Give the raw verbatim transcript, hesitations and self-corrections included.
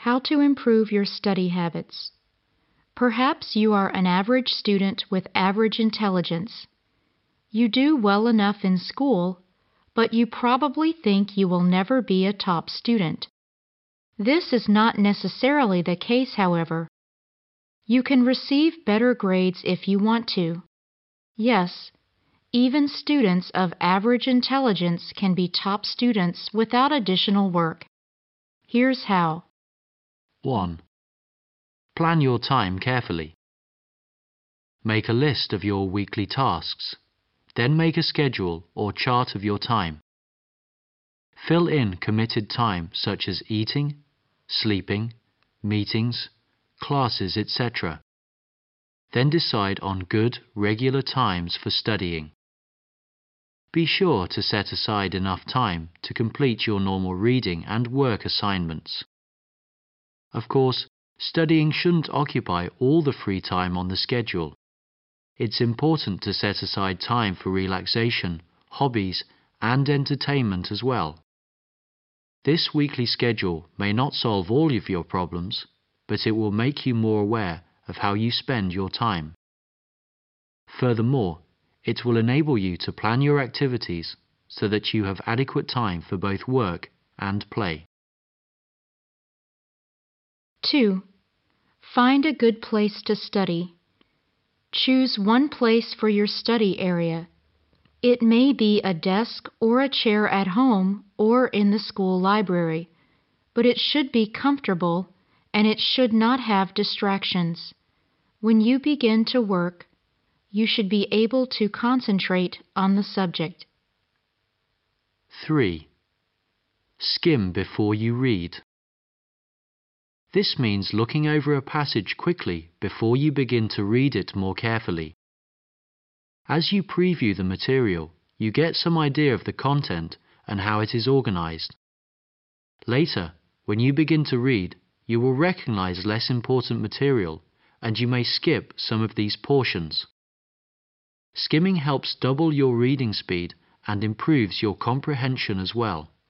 How to improve your study habits. Perhaps you are an average student with average intelligence. You do well enough in school, but you probably think you will never be a top student. This is not necessarily the case, however. You can receive better grades if you want to. Yes, even students of average intelligence can be top students without additional work. Here's how. one. Plan your time carefully. Make a list of your weekly tasks. Then make a schedule or chart of your time. Fill in committed time such as eating, sleeping, meetings, classes, et cetera. Then decide on good, regular times for studying. Be sure to set aside enough time to complete your normal reading and work assignments. Of course, studying shouldn't occupy all the free time on the schedule. It's important to set aside time for relaxation, hobbies, and entertainment as well. This weekly schedule may not solve all of your problems, but it will make you more aware of how you spend your time. Furthermore, it will enable you to plan your activities so that you have adequate time for both work and play. two. Find a good place to study. Choose one place for your study area. It may be a desk or a chair at home or in the school library, but it should be comfortable and it should not have distractions. When you begin to work, you should be able to concentrate on the subject. three. Skim before you read. This means looking over a passage quickly before you begin to read it more carefully. As you preview the material, you get some idea of the content and how it is organized. Later, when you begin to read, you will recognize less important material and you may skip some of these portions. Skimming helps double your reading speed and improves your comprehension as well.